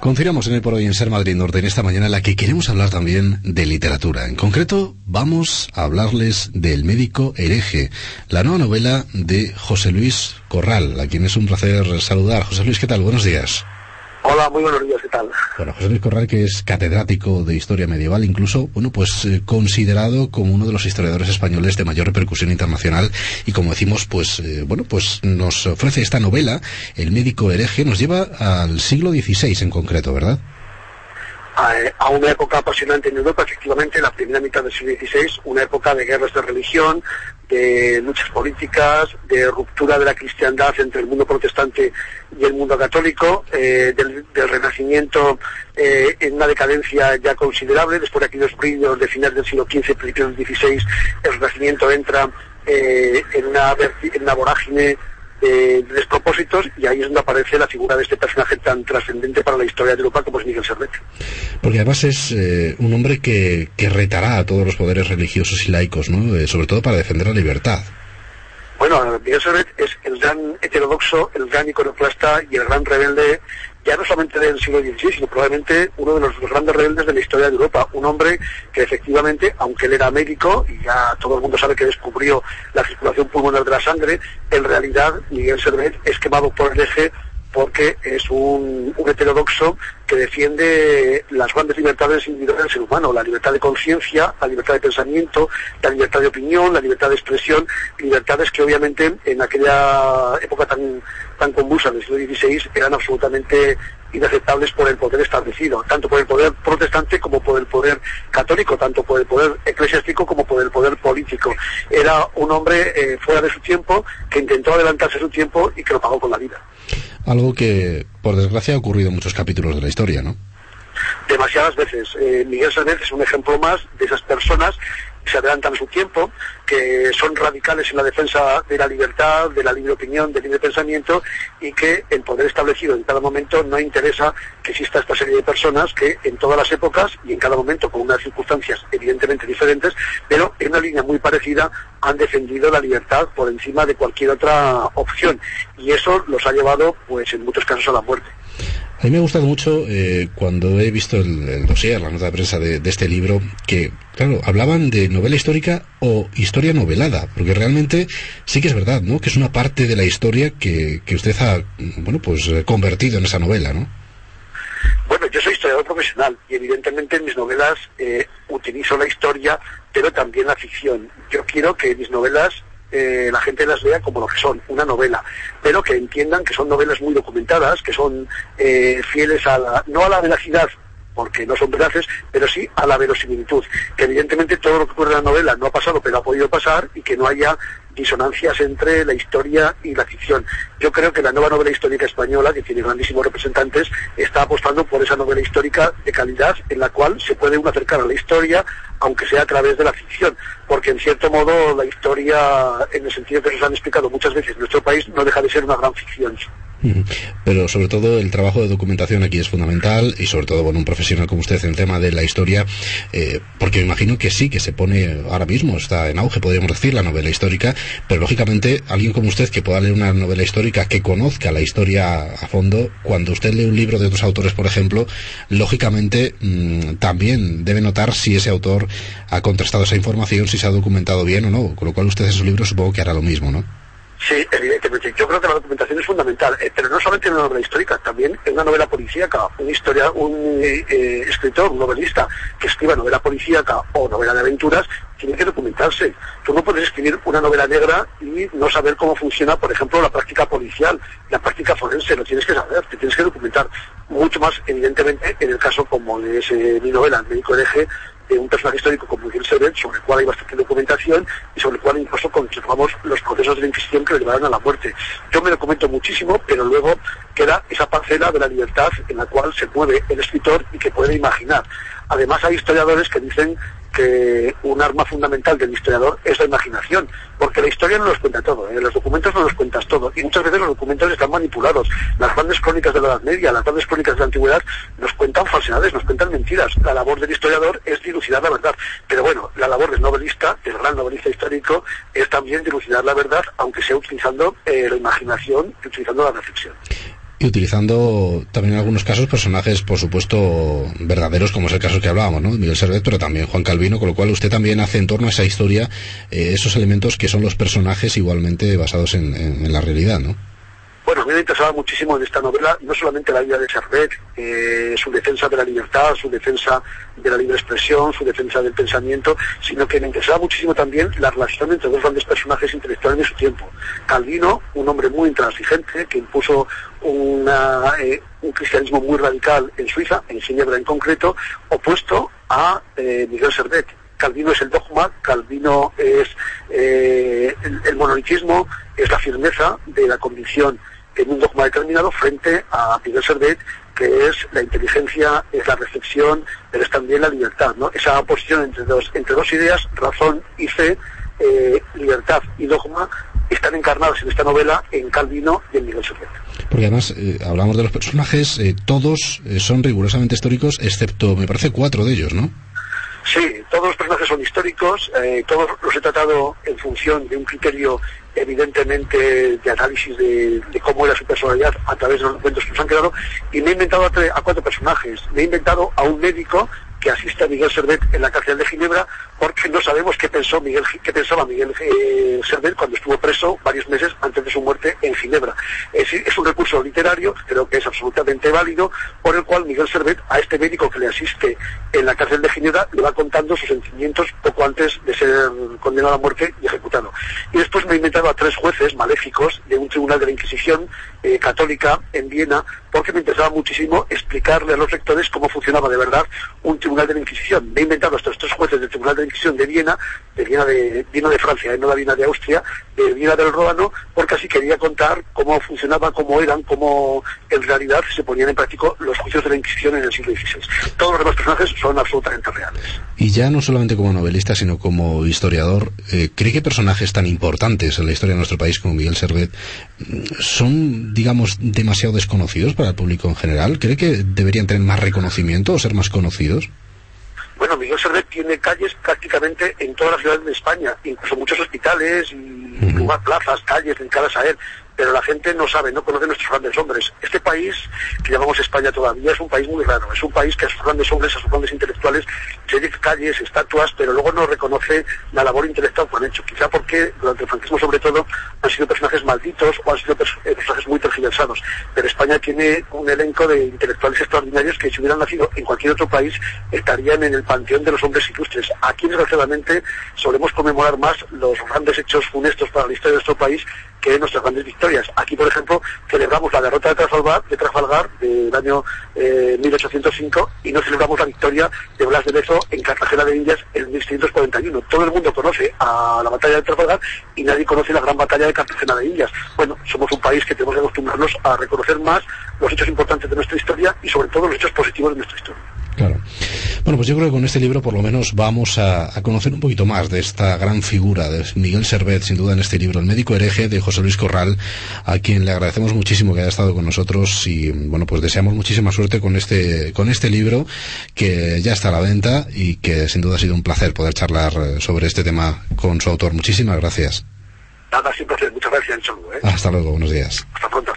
Continuamos en el Por Hoy en Ser Madrid Norte, en esta mañana en la que queremos hablar también de literatura. En concreto, vamos a hablarles del médico hereje, la nueva novela de José Luis Corral, a quien es un placer saludar. José Luis, ¿qué tal? Buenos días. Hola, muy buenos días, ¿qué tal? Bueno, José Luis Corral, que es catedrático de Historia Medieval, incluso, considerado como uno de los historiadores españoles de mayor repercusión internacional, y como decimos, nos ofrece esta novela, El médico hereje, nos lleva al siglo XVI en concreto, ¿verdad? A una época apasionante en Europa, efectivamente, la primera mitad del siglo XVI, una época de guerras de religión, de luchas políticas, de ruptura de la cristiandad entre el mundo protestante y el mundo católico, del Renacimiento en una decadencia ya considerable. Después de aquellos brillos de finales del siglo XV, principios del XVI, el Renacimiento entra en una vorágine de despropósitos, y ahí es donde aparece la figura de este personaje tan trascendente para la historia de Europa como es Miguel Servet. Porque además es un hombre que retará a todos los poderes religiosos y laicos, ¿no? Sobre todo para defender la libertad. Bueno, Miguel Servet es el gran heterodoxo, el gran iconoclasta y el gran rebelde, ya no solamente del siglo XVI, sino probablemente uno de los grandes rebeldes de la historia de Europa. Un hombre que efectivamente, aunque él era médico, y ya todo el mundo sabe que descubrió la circulación pulmonar de la sangre, en realidad Miguel Servet es quemado por el eje porque es un heterodoxo que defiende las grandes libertades individuales del ser humano, la libertad de conciencia, la libertad de pensamiento, la libertad de opinión, la libertad de expresión, libertades que obviamente en aquella época tan convulsa del siglo XVI eran absolutamente inaceptables por el poder establecido, tanto por el poder protestante como por el poder católico, tanto por el poder eclesiástico como por el poder político. Era un hombre fuera de su tiempo, que intentó adelantarse a su tiempo y que lo pagó con la vida. Algo que, por desgracia, ha ocurrido en muchos capítulos de la historia, ¿no? Demasiadas veces. Miguel Servet es un ejemplo más de esas personas que se adelantan a su tiempo, que son radicales en la defensa de la libertad, de la libre opinión, del libre pensamiento, y que el poder establecido en cada momento no interesa que exista esta serie de personas que en todas las épocas y en cada momento con unas circunstancias evidentemente diferentes, pero en una línea muy parecida han defendido la libertad por encima de cualquier otra opción, y eso los ha llevado pues en muchos casos a la muerte. A mí me ha gustado mucho cuando he visto el dossier, la nota de prensa de este libro, que, claro, hablaban de novela histórica o historia novelada, porque realmente sí que es verdad, ¿no?, que es una parte de la historia que usted ha, convertido en esa novela, ¿no? Bueno, yo soy historiador profesional y evidentemente en mis novelas utilizo la historia, pero también la ficción. Yo quiero que mis novelas la gente las vea como lo que son, una novela, pero que entiendan que son novelas muy documentadas, que son fieles no a la veracidad, porque no son veraces, pero sí a la verosimilitud, que evidentemente todo lo que ocurre en la novela no ha pasado, pero ha podido pasar, y que no haya disonancias entre la historia y la ficción. Yo creo que la nueva novela histórica española, que tiene grandísimos representantes, está apostando por esa novela histórica de calidad, en la cual se puede uno acercar a la historia, aunque sea a través de la ficción, porque en cierto modo la historia, en el sentido que nos han explicado muchas veces en nuestro país, no deja de ser una gran ficción. Pero sobre todo el trabajo de documentación aquí es fundamental, y sobre todo, un profesional como usted en el tema de la historia, porque me imagino que sí, que se pone ahora mismo, está en auge, podríamos decir, la novela histórica, pero lógicamente alguien como usted que pueda leer una novela histórica, que conozca la historia a fondo, cuando usted lee un libro de otros autores, por ejemplo, lógicamente también debe notar si ese autor ha contrastado esa información, si se ha documentado bien o no, con lo cual usted en su libro supongo que hará lo mismo, ¿no? Sí, evidentemente. Yo creo que la documentación es fundamental, pero no solamente en una novela histórica, también en una novela policíaca. Un escritor, un novelista que escriba novela policíaca o novela de aventuras tiene que documentarse. Tú no puedes escribir una novela negra y no saber cómo funciona, por ejemplo, la práctica policial, la práctica forense. Lo tienes que saber, te tienes que documentar. Mucho más, evidentemente, en el caso como es mi novela, El médico hereje, de un personaje histórico como Miguel Servet, sobre el cual hay bastante documentación y sobre el cual incluso conservamos los procesos de la Inquisición que le llevaron a la muerte. Yo me documento muchísimo, pero luego queda esa parcela de la libertad en la cual se mueve el escritor y que puede imaginar. Además, hay historiadores que dicen que un arma fundamental del historiador es la imaginación, porque la historia no nos cuenta todo, los documentos no nos cuentas todo, y muchas veces los documentos están manipulados. Las grandes crónicas de la Edad Media, las grandes crónicas de la Antigüedad nos cuentan falsedades, nos cuentan mentiras. La labor del historiador es dilucidar la verdad, pero bueno, la labor del novelista, del gran novelista histórico, es también dilucidar la verdad, aunque sea utilizando la imaginación y utilizando la reflexión. Y utilizando también en algunos casos personajes, por supuesto, verdaderos, como es el caso que hablábamos, ¿no? Miguel Servet, pero también Juan Calvino, con lo cual usted también hace en torno a esa historia esos elementos que son los personajes igualmente basados en la realidad, ¿no? Bueno, a mí me interesaba muchísimo en esta novela, no solamente la vida de Servet, su defensa de la libertad, su defensa de la libre expresión, su defensa del pensamiento, sino que me interesaba muchísimo también la relación entre dos grandes personajes intelectuales de su tiempo. Calvino, un hombre muy intransigente, que impuso un cristianismo muy radical en Suiza, en Ginebra en concreto, opuesto a Miguel Servet. Calvino es el dogma, Calvino es el monolitismo, es la firmeza de la convicción en un dogma determinado frente a Miguel Servet, que es la inteligencia, es la reflexión, pero es también la libertad, ¿no? Esa oposición entre dos ideas, razón y fe, libertad y dogma, están encarnados en esta novela en Calvino y en Miguel Servet. Porque además hablamos de los personajes, todos son rigurosamente históricos, excepto, me parece, 4 de ellos, ¿no? Sí, todos los personajes son históricos, todos los he tratado en función de un criterio evidentemente de análisis de cómo era su personalidad a través de los documentos que nos han quedado, y me he inventado a 4 personajes. Me he inventado a un médico que asiste a Miguel Servet en la cárcel de Ginebra, porque no sabemos qué pensaba Miguel Servet cuando estuvo preso varios meses antes de su muerte en Ginebra. Es un recurso literario, creo que es absolutamente válido, por el cual Miguel Servet, a este médico que le asiste en la cárcel de Ginebra, le va contando sus sentimientos poco antes de ser condenado a muerte y ejecutado. Y después me he inventado a 3 jueces maléficos de un tribunal de la Inquisición católica en Viena, porque me interesaba muchísimo explicarle a los lectores cómo funcionaba de verdad un tribunal de la Inquisición. Me he inventado a estos 3 jueces del tribunal de la Inquisición de Viena de Francia, no la Viena de Austria, de Viena del Ródano, porque así quería contar cómo funcionaba, cómo eran, cómo en realidad se ponían en práctica los juicios de la Inquisición en el siglo XVI. Todos los demás personajes son absolutamente reales. Y ya no solamente como novelista, sino como historiador, ¿cree que personajes tan importantes en la historia de nuestro país como Miguel Servet son, digamos, demasiado desconocidos para el público en general? ¿Cree que deberían tener más reconocimiento o ser más conocidos? Bueno, Miguel Servet tiene calles prácticamente en todas las ciudades de España, incluso muchos hospitales y plazas, calles dedicadas a él, pero la gente no sabe, no conoce a nuestros grandes hombres. Este país, que llamamos España todavía, es un país muy raro, es un país que a sus grandes hombres, a sus grandes intelectuales, dedica calles, estatuas, pero luego no reconoce la labor intelectual que han hecho, quizá porque durante el franquismo sobre todo han sido personajes malditos o han sido personajes muy tergiversados, pero España tiene un elenco de intelectuales extraordinarios que si hubieran nacido en cualquier otro país estarían en el panteón de los hombres ilustres. Aquí desgraciadamente solemos conmemorar más los grandes hechos funestos para la historia de nuestro país que nuestras grandes victorias. Aquí, por ejemplo, celebramos la derrota de Trafalgar del año 1805 y no celebramos la victoria de Blas de Lezo en Cartagena de Indias en 1641. Todo el mundo conoce a la batalla de Trafalgar y nadie conoce la gran batalla de Cartagena de Indias. Bueno, somos un país que tenemos que acostumbrarnos a reconocer más los hechos importantes de nuestra historia y sobre todo los hechos positivos de nuestra historia. Claro. Bueno, pues yo creo que con este libro por lo menos vamos a conocer un poquito más de esta gran figura de Miguel Servet, sin duda en este libro, El médico hereje, de José Luis Corral, a quien le agradecemos muchísimo que haya estado con nosotros y bueno, pues deseamos muchísima suerte con este libro que ya está a la venta y que sin duda ha sido un placer poder charlar sobre este tema con su autor. Muchísimas gracias. Nada, sin placer. Muchas gracias. Un saludo. Hasta luego, buenos días. Hasta pronto.